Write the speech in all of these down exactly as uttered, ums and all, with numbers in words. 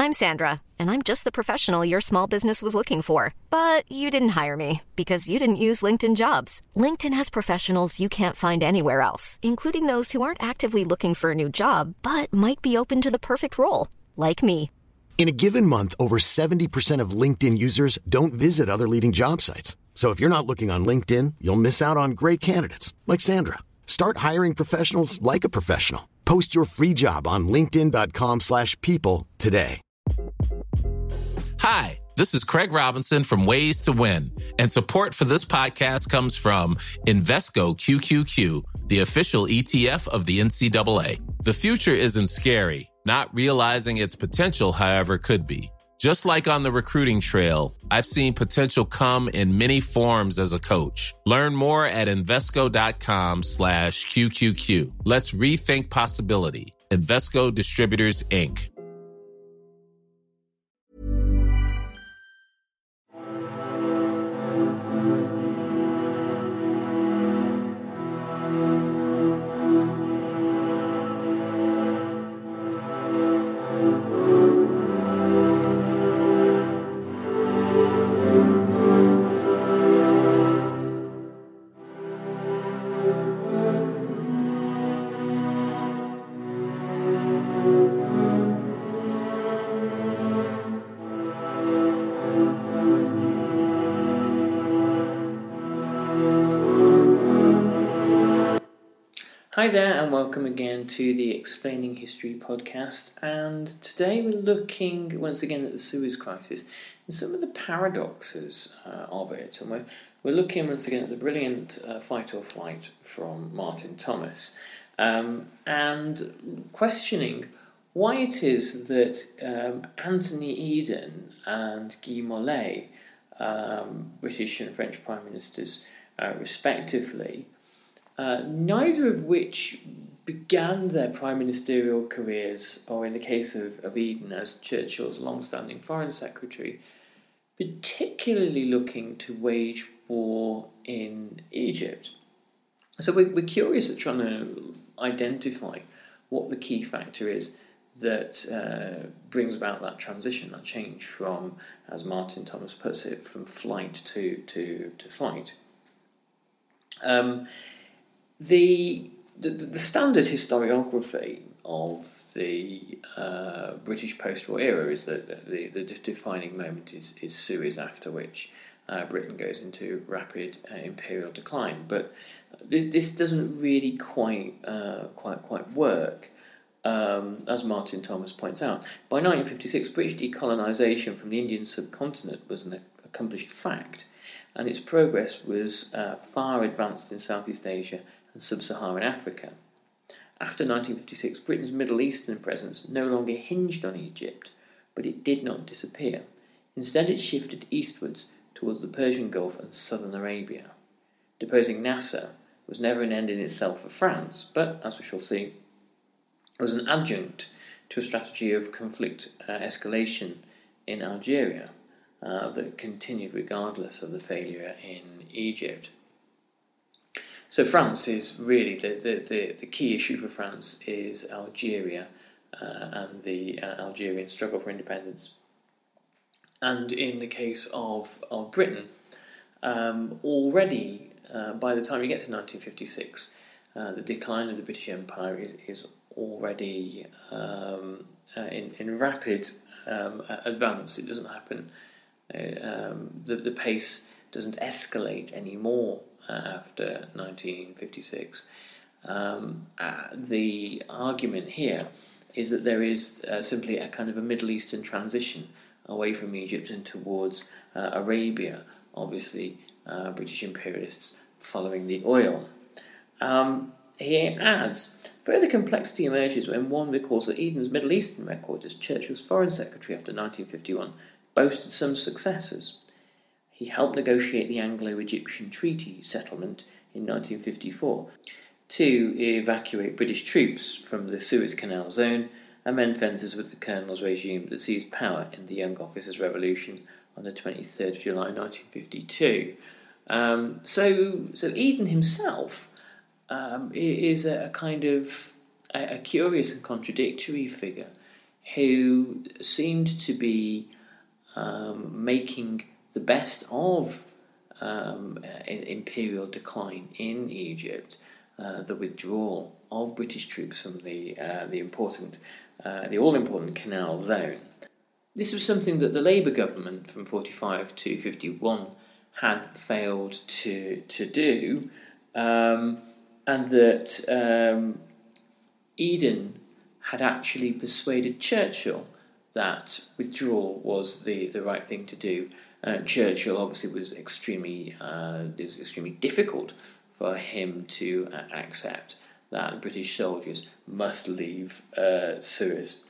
I'm Sandra, and I'm just the professional your small business was looking for. But you didn't hire me because you didn't use LinkedIn Jobs. LinkedIn has professionals you can't find anywhere else, including those who aren't actively looking for a new job, but might be open to the perfect role, like me. In a given month, over seventy percent of LinkedIn users don't visit other leading job sites. So if you're not looking on LinkedIn, you'll miss out on great candidates like Sandra. Start hiring professionals like a professional. Post your free job on linkedin.com slash people today. Hi, this is Craig Robinson from Ways to Win, and support for this podcast comes from Invesco Q Q Q, the official E T F of the N C double A. The future isn't scary. Not realizing its potential, however, could be. Just like on the recruiting trail, I've seen potential come in many forms as a coach. Learn more at Invesco.com slash QQQ. Let's rethink possibility. Invesco Distributors, Incorporated. Hi there and welcome again to the Explaining History podcast, and today we're looking once again at the Suez Crisis and some of the paradoxes uh, of it, and we're, we're looking once again at the brilliant uh, Fight or Flight from Martin Thomas um, and questioning why it is that um, Anthony Eden and Guy Mollet, um, British and French Prime Ministers uh, respectively, Uh, neither of which began their prime ministerial careers, or in the case of, of Eden as Churchill's long-standing foreign secretary, particularly looking to wage war in Egypt. So we're, we're curious at trying to identify what the key factor is that uh, brings about that transition, that change from, as Martin Thomas puts it, from flight to, to, to fight. Um, The, the the standard historiography of the uh, British post-war era is that the, the defining moment is, is Suez, after which uh, Britain goes into rapid uh, imperial decline. But this this doesn't really quite uh, quite quite work, um, as Martin Thomas points out. By nineteen fifty-six, British decolonisation from the Indian subcontinent was an accomplished fact, and its progress was uh, far advanced in Southeast Asia and Sub-Saharan Africa. After nineteen fifty-six, Britain's Middle Eastern presence no longer hinged on Egypt, but it did not disappear. Instead, it shifted eastwards towards the Persian Gulf and southern Arabia. Deposing Nasser was never an end in itself for France, but, as we shall see, was an adjunct to a strategy of conflict uh, escalation in Algeria uh, that continued regardless of the failure in Egypt. So France is really, the, the, the, the key issue for France is Algeria uh, and the uh, Algerian struggle for independence. And in the case of, of Britain, um, already uh, by the time you get to nineteen fifty-six, uh, the decline of the British Empire is, is already um, uh, in, in rapid um, advance. It doesn't happen, uh, um, the, the pace doesn't escalate anymore. Uh, after nineteen fifty-six. Um, uh, the argument here is that there is uh, simply a kind of a Middle Eastern transition away from Egypt and towards uh, Arabia, obviously uh, British imperialists following the oil. Um, he adds, further complexity emerges when one recalls that Eden's Middle Eastern record as Churchill's foreign secretary after nineteen fifty-one boasted some successes. He helped negotiate the Anglo-Egyptian Treaty settlement in nineteen fifty-four to evacuate British troops from the Suez Canal zone and mend fences with the colonel's regime that seized power in the Young Officers' Revolution on the twenty-third of July nineteen fifty-two. Um, so, so Eden himself um, is a kind of a, a curious and contradictory figure. who seemed to be um, making the best of um, imperial decline in Egypt, uh, the withdrawal of British troops from the uh, the important, uh, the all-important Canal Zone. This was something that the Labour government from forty-five to fifty-one had failed to to do, um, and that um, Eden had actually persuaded Churchill that withdrawal was the, the right thing to do. Uh, Churchill obviously was extremely uh, it was extremely difficult for him to uh, accept that British soldiers must leave uh, Suez.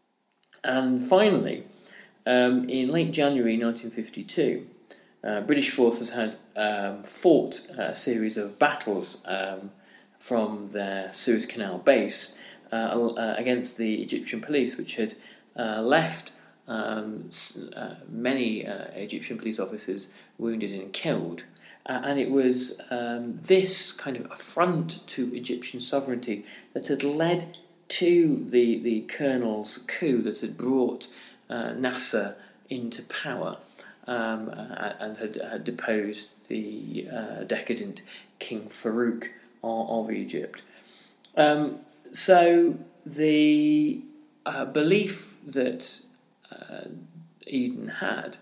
And finally, um, in late January nineteen fifty-two, uh, British forces had um, fought a series of battles um, from their Suez Canal base uh, uh, against the Egyptian police, which had uh, left um, uh, many uh, Egyptian police officers wounded and killed. Uh, and it was um, this kind of affront to Egyptian sovereignty that had led to the, the colonel's coup that had brought uh, Nasser into power um, uh, and had, had deposed the uh, decadent King Farouk of, of Egypt. Um, so the uh, belief that uh, Eden had,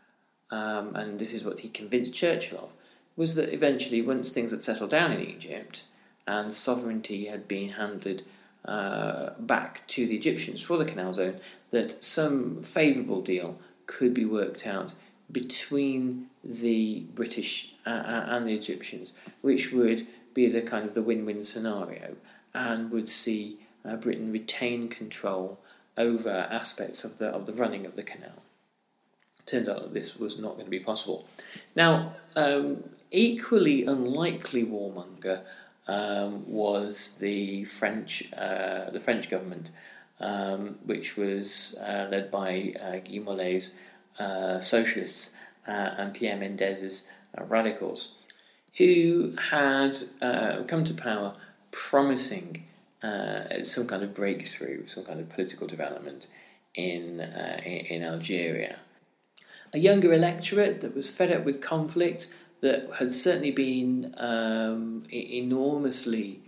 um, and this is what he convinced Churchill of, was that eventually, once things had settled down in Egypt and sovereignty had been handed uh, back to the Egyptians for the Canal Zone, that some favourable deal could be worked out between the British uh, and the Egyptians, which would be the kind of the win-win scenario and would see uh, Britain retain control over aspects of the of the running of the canal. Turns out that this was not going to be possible. Now, um, equally unlikely warmonger um, was the French uh, the French government, um, which was uh, led by uh, Guy Mollet's uh, socialists uh, and Pierre Mendes's uh, radicals, who had uh, come to power promising uh, some kind of breakthrough, some kind of political development in uh, in, in Algeria. A younger electorate that was fed up with conflict, that had certainly been um, enormously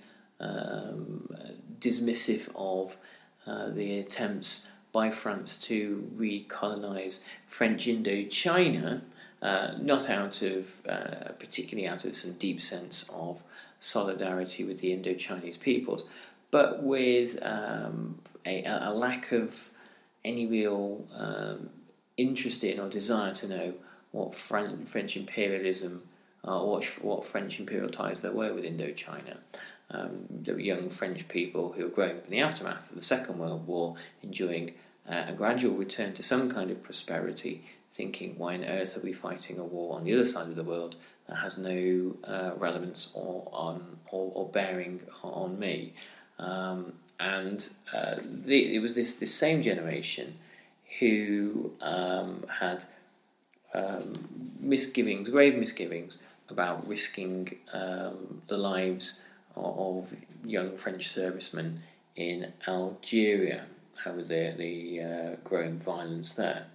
um, dismissive of uh, the attempts by France to recolonise French Indochina, uh, not out of, uh, particularly out of some deep sense of solidarity with the Indo-Chinese peoples, but with um, a, a lack of any real um, interest in or desire to know what Fran- French imperialism uh, or what, what French imperial ties there were with Indochina. Um, there were young French people who were growing up in the aftermath of the Second World War, enjoying uh, a gradual return to some kind of prosperity, thinking, why on earth are we fighting a war on the other side of the world that has no uh, relevance or on or, or bearing on me? Um, and uh, the, it was this, this same generation who um, had um, misgivings, grave misgivings about risking um, the lives of, of young French servicemen in Algeria over the, the uh, growing violence there.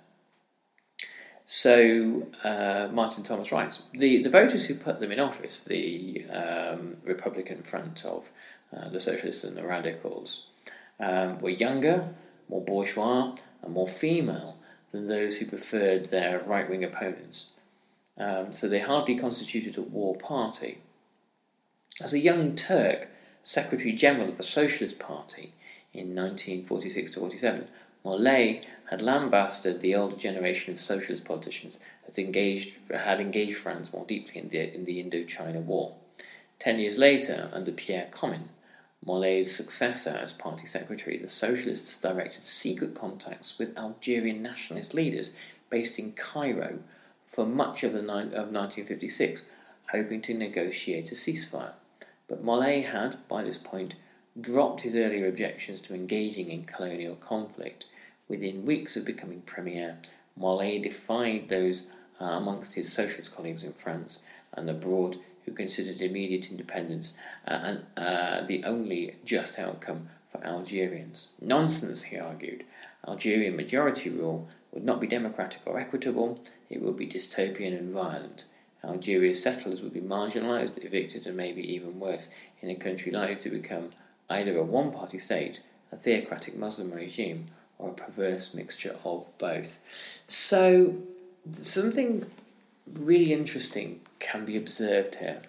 So uh, Martin Thomas writes, the, the voters who put them in office, the um, Republican front of uh, the socialists and the radicals, um, were younger, more bourgeois, and more female than those who preferred their right-wing opponents. Um, so they hardly constituted a war party. As a young Turk, Secretary-General of the Socialist Party in nineteen forty-six to forty-seven, Mollet had lambasted the older generation of socialist politicians that engaged, had engaged France more deeply in the, in the Indochina War. Ten years later, under Pierre Comin, Mollet's successor as party secretary, the socialists directed secret contacts with Algerian nationalist leaders based in Cairo for much of, the ni- of nineteen fifty-six, hoping to negotiate a ceasefire. But Mollet had, by this point, dropped his earlier objections to engaging in colonial conflict. Within weeks of becoming premier, Mollet defied those uh, amongst his socialist colleagues in France and abroad who considered immediate independence uh, and uh, the only just outcome for Algerians. Nonsense, he argued. Algerian majority rule would not be democratic or equitable, it would be dystopian and violent. Algeria's settlers would be marginalised, evicted, and maybe even worse, in a country likely to become either a one-party state, a theocratic Muslim regime, or a perverse mixture of both. So, something really interesting can be observed here.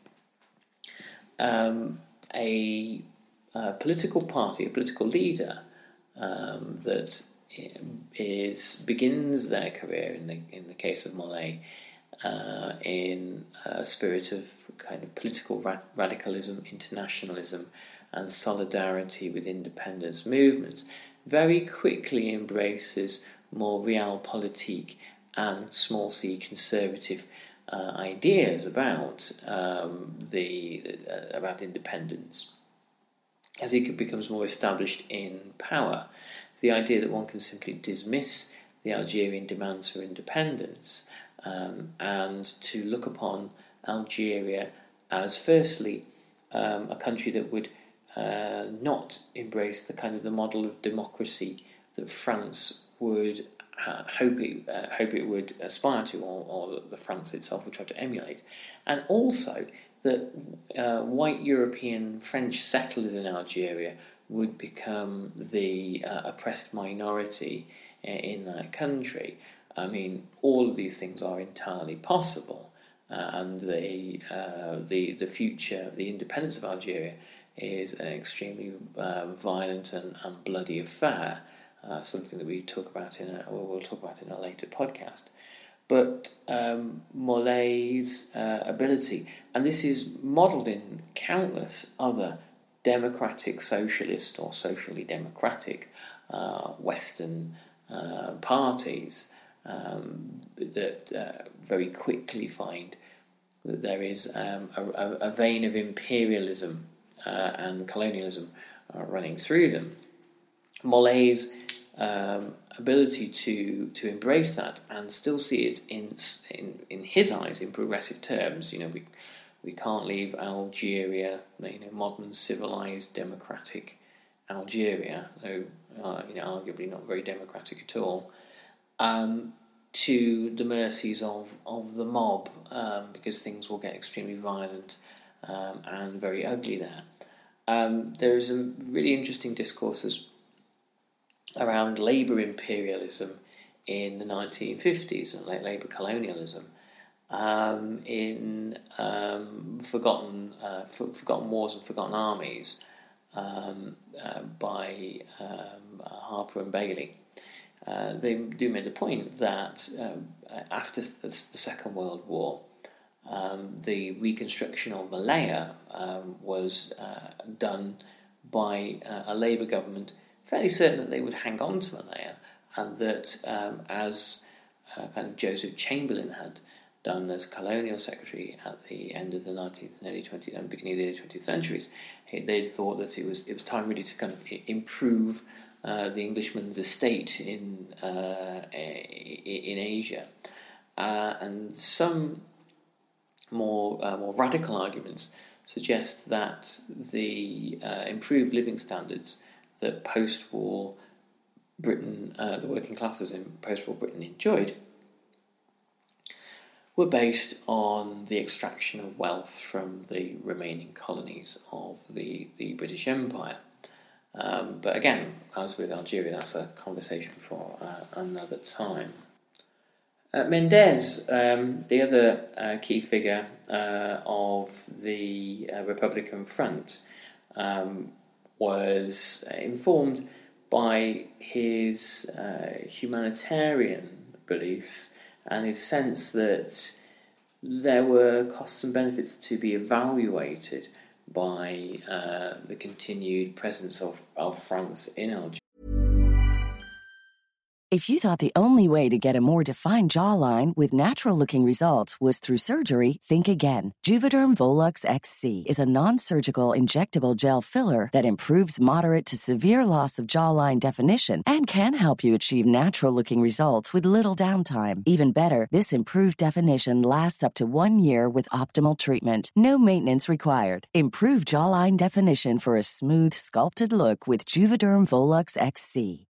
Um, a, a political party, a political leader um, that is begins their career in the in the case of Mollet uh, in a spirit of kind of political ra- radicalism, internationalism, and solidarity with independence movements, very quickly embraces more realpolitik and small c conservative uh, ideas about um, the uh, about independence. As he becomes more established in power, the idea that one can simply dismiss the Algerian demands for independence um, and to look upon Algeria as firstly um, a country that would uh, not embrace the kind of the model of democracy that France would uh, hope it uh, hope it would aspire to, or, or the France itself would try to emulate, and also that uh, white European French settlers in Algeria would become the uh, oppressed minority in that country. I mean, all of these things are entirely possible, uh, and the uh, the the future, the independence of Algeria, is an extremely uh, violent and, and bloody affair. Uh, something that we talk about in a, or we'll talk about in a later podcast. But um, Mollet's uh, ability, and this is modelled in countless other democratic socialist or socially democratic uh, Western uh, parties um, that uh, very quickly find that there is um, a, a vein of imperialism uh, and colonialism uh, running through them. Mollet's um, ability to to embrace that and still see it in in in his eyes in progressive terms, you know, we. We can't leave Algeria, you know, modern, civilized, democratic Algeria, though uh, you know, arguably not very democratic at all, um, to the mercies of, of the mob, um, because things will get extremely violent um, and very ugly there. Um, there is a really interesting discourses around labour imperialism in the nineteen fifties and labour colonialism. Um, in um, Forgotten uh, for, Forgotten Wars and Forgotten Armies um, uh, by um, Harper and Bailey. Uh, they do make the point that um, after the Second World War, um, the reconstruction of Malaya um, was uh, done by uh, a Labour government, fairly certain that they would hang on to Malaya, and that um, as uh, kind of Joseph Chamberlain had done as colonial secretary at the end of the nineteenth and early twentieth and beginning of the early twentieth centuries, they'd thought that it was it was time really to kind of improve uh, the Englishman's estate in uh, in Asia, uh, and some more uh, more radical arguments suggest that the uh, improved living standards that post-war Britain, uh, the working classes in post-war Britain enjoyed, were based on the extraction of wealth from the remaining colonies of the, the British Empire. Um, but again, as with Algeria, that's a conversation for uh, another time. Uh, Mendes, um, the other uh, key figure uh, of the uh, Republican Front, um, was informed by his uh, humanitarian beliefs and his sense that there were costs and benefits to be evaluated by uh, the continued presence of, of France in Algeria. If you thought the only way to get a more defined jawline with natural-looking results was through surgery, think again. Juvederm Volux X C is a non-surgical injectable gel filler that improves moderate to severe loss of jawline definition and can help you achieve natural-looking results with little downtime. Even better, this improved definition lasts up to one year with optimal treatment. No maintenance required. Improve jawline definition for a smooth, sculpted look with Juvederm Volux X C.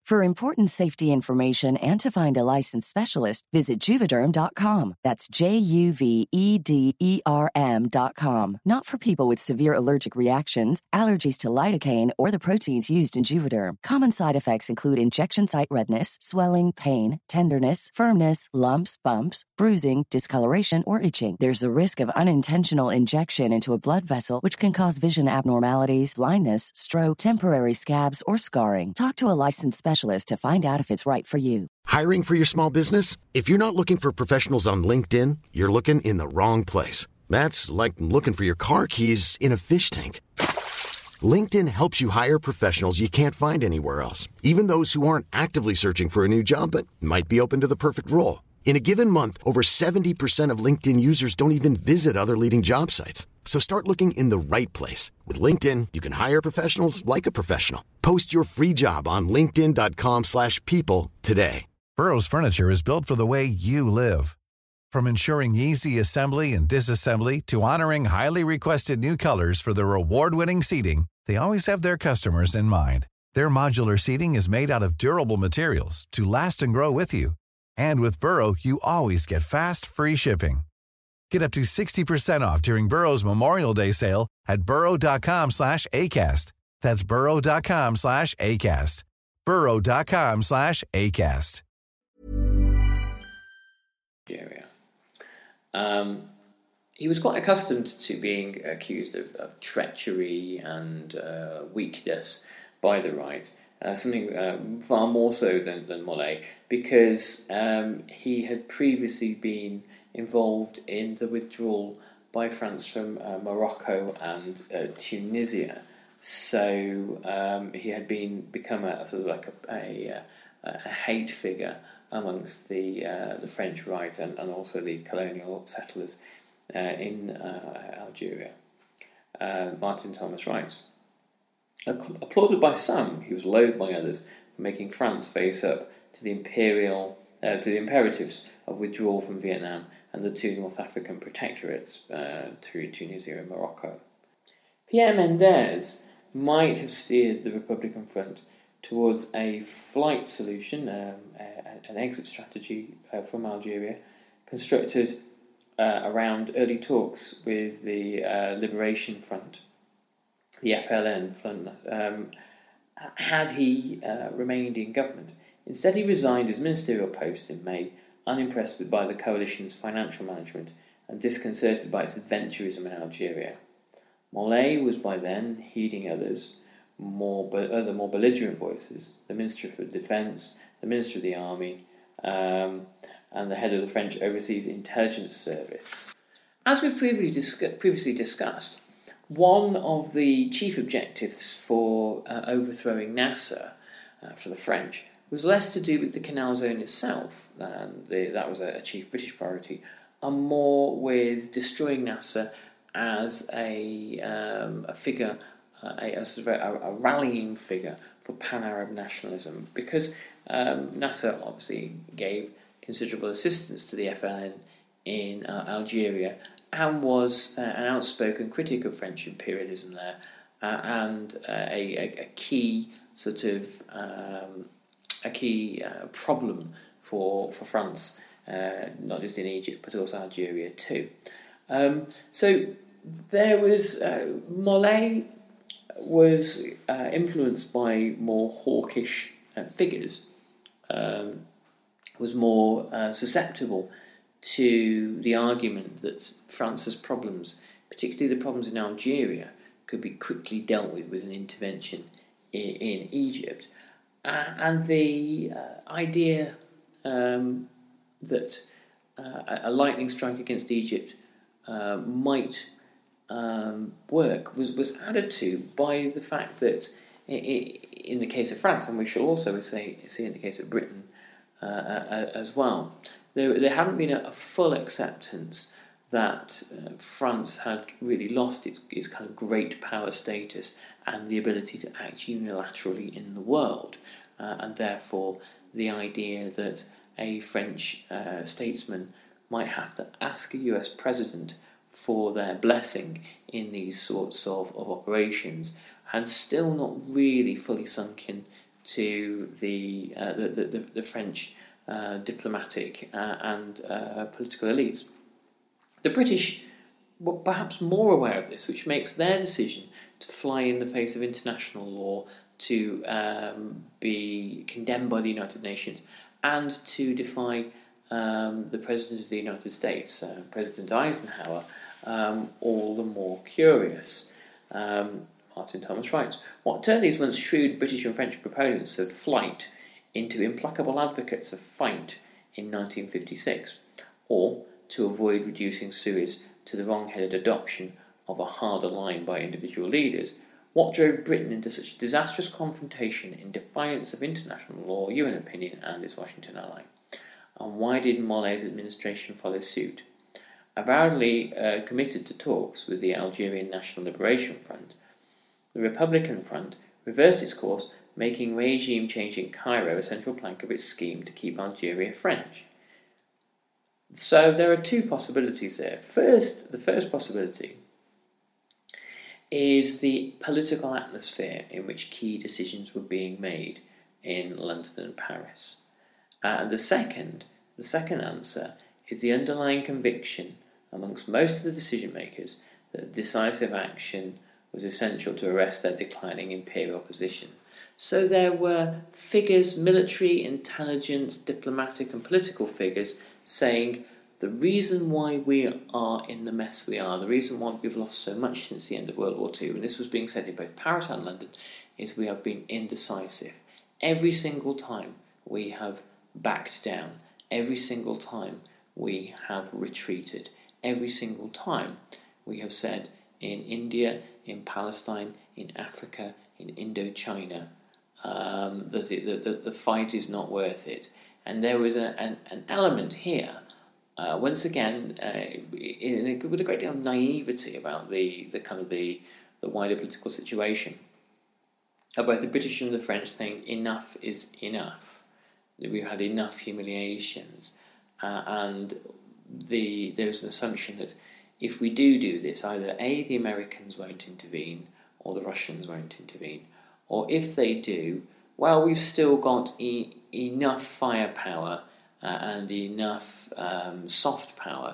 For important safety information and to find a licensed specialist, visit Juvederm dot com. That's J U V E D E R M dot com. Not for people with severe allergic reactions, allergies to lidocaine, or the proteins used in Juvederm. Common side effects include injection site redness, swelling, pain, tenderness, firmness, lumps, bumps, bruising, discoloration, or itching. There's a risk of unintentional injection into a blood vessel, which can cause vision abnormalities, blindness, stroke, temporary scabs, or scarring. Talk to a licensed specialist to find out if it's right for you. Hiring for your small business? If you're not looking for professionals on LinkedIn, you're looking in the wrong place. That's like looking for your car keys in a fish tank. LinkedIn helps you hire professionals you can't find anywhere else, even those who aren't actively searching for a new job but might be open to the perfect role. In a given month, over seventy percent of LinkedIn users don't even visit other leading job sites. So start looking in the right place. With LinkedIn, you can hire professionals like a professional. Post your free job on linkedin dot com slash people today. Burrow's furniture is built for the way you live. From ensuring easy assembly and disassembly to honoring highly requested new colors for their award-winning seating, they always have their customers in mind. Their modular seating is made out of durable materials to last and grow with you. And with Burrow, you always get fast, free shipping. Get up to sixty percent off during Burrow's Memorial Day sale at burrow dot com slash ACAST. That's burrow dot com slash ACAST. burrow dot com slash ACAST. Um, he was quite accustomed to being accused of, of treachery and uh, weakness by the right. Uh, something uh, far more so than, than Molay, because um, he had previously been involved in the withdrawal by France from uh, Morocco and uh, Tunisia. So um, he had been become a sort of like a, a, a hate figure amongst the uh, the French right and, and also the colonial settlers uh, in uh, Algeria. Uh, Martin Thomas writes, applauded by some, he was loathed by others for making France face up to the imperial uh, to the imperatives of withdrawal from Vietnam and the two North African protectorates, uh, to Tunisia and Morocco. Pierre Mendès might have steered the Republican front towards a flight solution, um, a, an exit strategy uh, from Algeria, constructed uh, around early talks with the uh, Liberation Front, the F L N front, um, had he uh, remained in government. Instead, he resigned his ministerial post in May, unimpressed with, by the coalition's financial management and disconcerted by its adventurism in Algeria. Molay was by then heeding others, more other more belligerent voices, the Minister for Defence, the Minister of the Army, um, and the head of the French Overseas Intelligence Service. As we previously, discuss, previously discussed, one of the chief objectives for uh, overthrowing Nasser uh, for the French was less to do with the Canal Zone itself, and the, that was a, a chief British priority, and more with destroying Nasser as a, um, a figure, uh, a, a, sort of a, a rallying figure for pan-Arab nationalism, because um, Nasser obviously gave considerable assistance to the F L N in uh, Algeria and was uh, an outspoken critic of French imperialism there, uh, and uh, a, a, a key sort of um, a key uh, problem for for France, uh, not just in Egypt but also Algeria too. Um, so there was uh, Molay was uh, influenced by more hawkish uh, figures, um, was more uh, susceptible to the argument that France's problems, particularly the problems in Algeria, could be quickly dealt with with an intervention in, in Egypt. Uh, and the uh, idea um, that uh, a lightning strike against Egypt uh, might um, work was, was added to by the fact that in the case of France, and we shall also say, see in the case of Britain uh, as well, there, there hadn't been a, a full acceptance that uh, France had really lost its, its kind of great power status and the ability to act unilaterally in the world, uh, and therefore the idea that a French uh, statesman might have to ask a U S president for their blessing in these sorts of, of operations had still not really fully sunk in to the uh, the, the, the French uh, diplomatic uh, and uh, political elites. The British were perhaps more aware of this, which makes their decision to fly in the face of international law, to um, be condemned by the United Nations, and to defy um, the President of the United States, uh, President Eisenhower, um, all the more curious. Um, Martin Thomas writes, what turned these once shrewd British and French proponents of flight into implacable advocates of fight in nineteen fifty-six, or to avoid reducing Suez to the wrong-headed adoption of a harder line by individual leaders, what drove Britain into such disastrous confrontation in defiance of international law, U N opinion, and its Washington ally? And why did Mollet's administration follow suit? Avowedly uh, committed to talks with the Algerian National Liberation Front, the Republican Front reversed its course, making regime change in Cairo a central plank of its scheme to keep Algeria French. So there are two possibilities there. First, the first possibility is the political atmosphere in which key decisions were being made in London and Paris. Uh, and the second, the second answer is the underlying conviction amongst most of the decision makers that decisive action was essential to arrest their declining imperial position. So there were figures, military, intelligence, diplomatic and political figures, saying the reason why we are in the mess we are, the reason why we've lost so much since the end of World War Two, and this was being said in both Paris and London, is we have been indecisive. Every single time we have backed down. Every single time we have retreated. Every single time we have said in India, in Palestine, in Africa, in Indochina, um, that the, the, the fight is not worth it. And there was a, an, an element here, uh, once again, uh, in a, with a great deal of naivety about the, the kind of the, the wider political situation, of both the British and the French saying enough is enough. We've had enough humiliations, uh, and the there's an assumption that if we do do this, either A, the Americans won't intervene, or the Russians won't intervene, or if they do, well, we've still got e- enough firepower uh, and enough um, soft power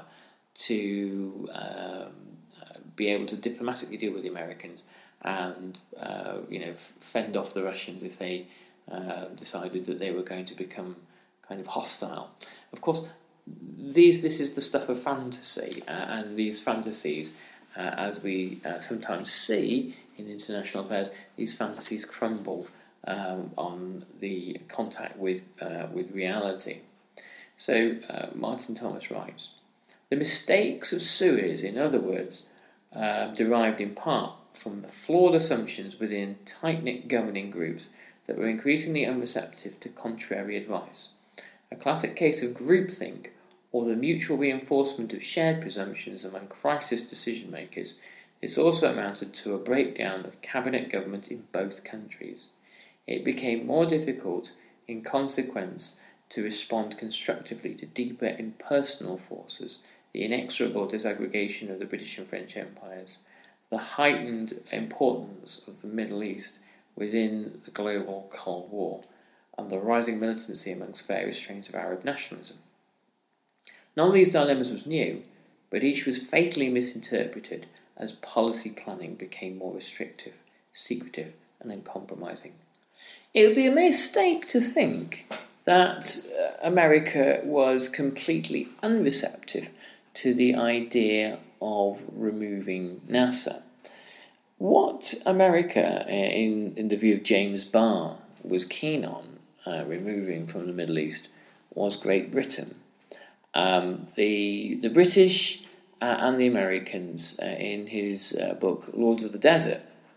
to um, uh, be able to diplomatically deal with the Americans and uh, you know f- fend off the Russians if they uh, decided that they were going to become kind of hostile. Of course, these this is the stuff of fantasy, uh, and these fantasies, uh, as we uh, sometimes see in international affairs, these fantasies crumble um, on the contact with uh, with reality. So uh, Martin Thomas writes, the mistakes of Suez, in other words, uh, derived in part from the flawed assumptions within tight-knit governing groups that were increasingly unreceptive to contrary advice. A classic case of groupthink, or the mutual reinforcement of shared presumptions among crisis decision-makers, this also amounted to a breakdown of cabinet government in both countries. It became more difficult, in consequence, to respond constructively to deeper impersonal forces, the inexorable disaggregation of the British and French empires, the heightened importance of the Middle East within the global Cold War, and the rising militancy amongst various strains of Arab nationalism. None of these dilemmas was new, but each was fatally misinterpreted as policy planning became more restrictive, secretive, and uncompromising. It would be a mistake to think that America was completely unreceptive to the idea of removing NASA. What America, in, in the view of James Barr, was keen on uh, removing from the Middle East was Great Britain. Um, the the British uh, and the Americans, uh, in his uh, book Lords of the Desert,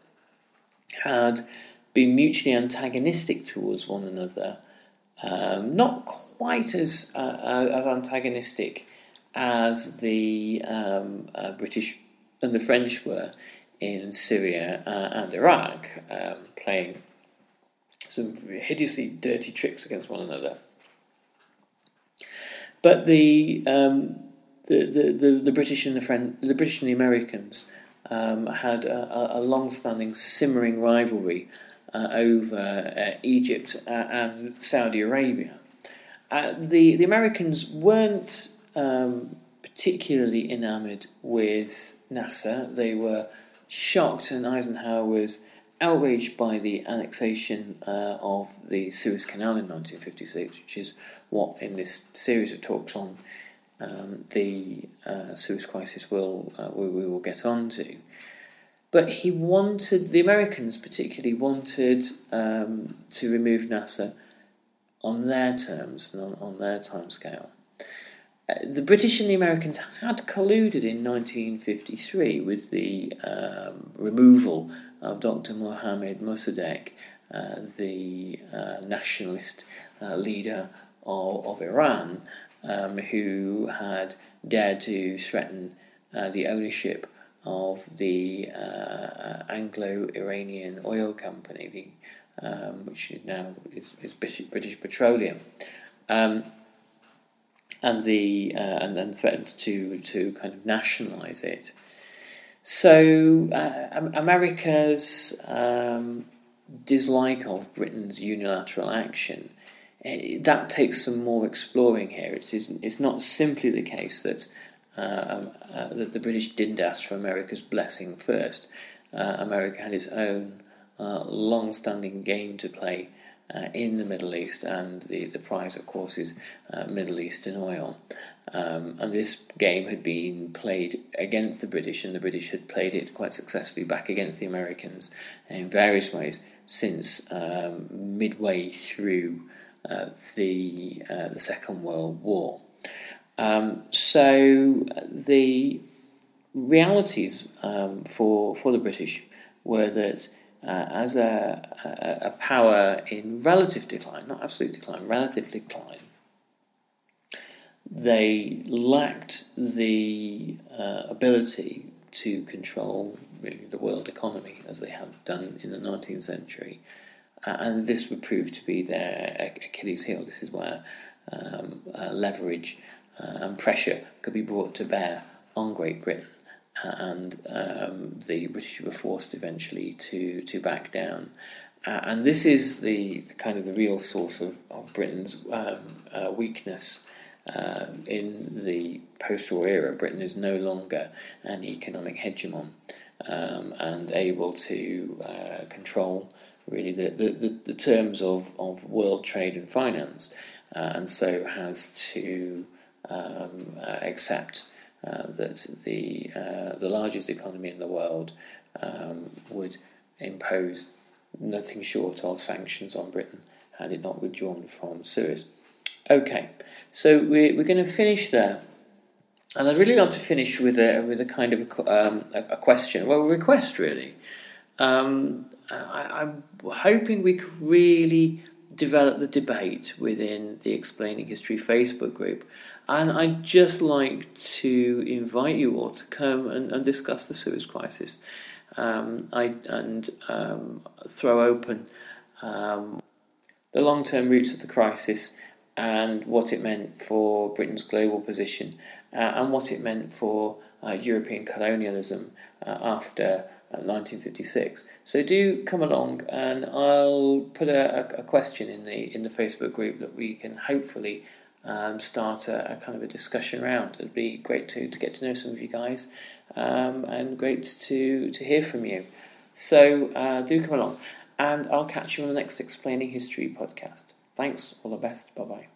had been mutually antagonistic towards one another, um, not quite as uh, as antagonistic as the um, uh, British and the French were in Syria uh, and Iraq, um, playing some hideously dirty tricks against one another. But the um, the, the, the the British and the French, the British and the Americans um, had a, a long-standing, simmering rivalry uh, over uh, Egypt uh, and Saudi Arabia. Uh, the, the Americans weren't um, particularly enamoured with Nasser. They were shocked, and Eisenhower was outraged by the annexation uh, of the Suez Canal in nineteen fifty-six, which is what in this series of talks on um, the uh, Suez Crisis will uh, we, we will get on to. But he wanted, the Americans particularly wanted um, to remove Nasser on their terms and on, on their timescale. Uh, the British and the Americans had colluded in nineteen fifty-three with the um, removal of Doctor Mohammad Mossadegh, uh, the uh, nationalist uh, leader of, of Iran, um, who had dared to threaten uh, the ownership of the uh, Anglo-Iranian oil company, the, um, which now is, is British Petroleum. Um, and the uh, and then threatened to to kind of nationalise it. So uh, America's um, dislike of Britain's unilateral action, that takes some more exploring here. It is it's not simply the case that uh, uh, that the British didn't ask for America's blessing first. Uh, America had its own uh, long-standing game to play Uh, in the Middle East, and the, the prize, of course, is uh, Middle Eastern oil. Um, and this game had been played against the British, and the British had played it quite successfully back against the Americans in various ways since um, midway through uh, the uh, the Second World War. Um, so the realities um, for for the British were that Uh, as a, a, a power in relative decline, not absolute decline, relative decline, they lacked the uh, ability to control really the world economy as they had done in the nineteenth century, uh, and this would prove to be their Achilles heel. This is where um, uh, leverage uh, and pressure could be brought to bear on Great Britain. And um, the British were forced eventually to, to back down. Uh, and this is the, the kind of the real source of, of Britain's um, uh, weakness uh, in the post-war era. Britain is no longer an economic hegemon um, and able to uh, control really the, the, the terms of, of world trade and finance, uh, and so has to um, uh, accept Uh, that the uh, the largest economy in the world um, would impose nothing short of sanctions on Britain had it not withdrawn from Suez. Okay, so we're, we're going to finish there, and I'd really like to finish with a with a kind of a, um, a, a question, well, a request really. Um, I, I'm hoping we could really develop the debate within the Explaining History Facebook group. And I'd just like to invite you all to come and, and discuss the Suez Crisis, um, I, and um, throw open um, the long-term roots of the crisis and what it meant for Britain's global position uh, and what it meant for uh, European colonialism uh, after uh, nineteen fifty-six. So do come along, and I'll put a, a question in the in the Facebook group that we can hopefully Um, start a, a kind of a discussion round. It'd be great to, to get to know some of you guys, um, and great to, to hear from you. So uh, do come along, and I'll catch you on the next Explaining History podcast. Thanks, all the best, bye-bye.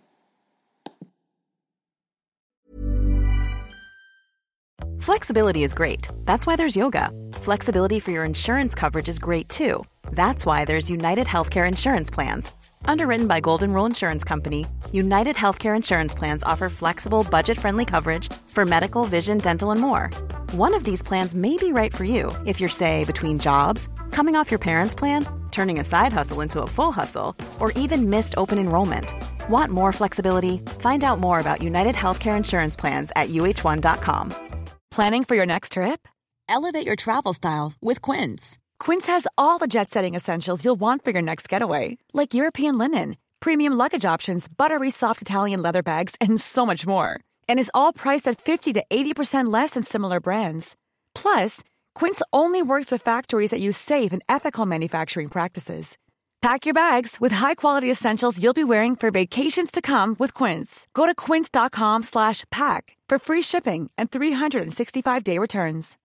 Flexibility is great. That's why there's yoga. Flexibility for your insurance coverage is great too. That's why there's United Healthcare Insurance Plans. Underwritten by Golden Rule Insurance Company, United Healthcare Insurance Plans offer flexible, budget-friendly coverage for medical, vision, dental, and more. One of these plans may be right for you if you're, say, between jobs, coming off your parents' plan, turning a side hustle into a full hustle, or even missed open enrollment. Want more flexibility? Find out more about United Healthcare Insurance Plans at U H one dot com. Planning for your next trip? Elevate your travel style with Quince. Quince has all the jet-setting essentials you'll want for your next getaway, like European linen, premium luggage options, buttery soft Italian leather bags, and so much more. And is all priced at fifty to eighty percent less than similar brands. Plus, Quince only works with factories that use safe and ethical manufacturing practices. Pack your bags with high-quality essentials you'll be wearing for vacations to come with Quince. Go to quince.com slash pack for free shipping and three sixty-five day returns.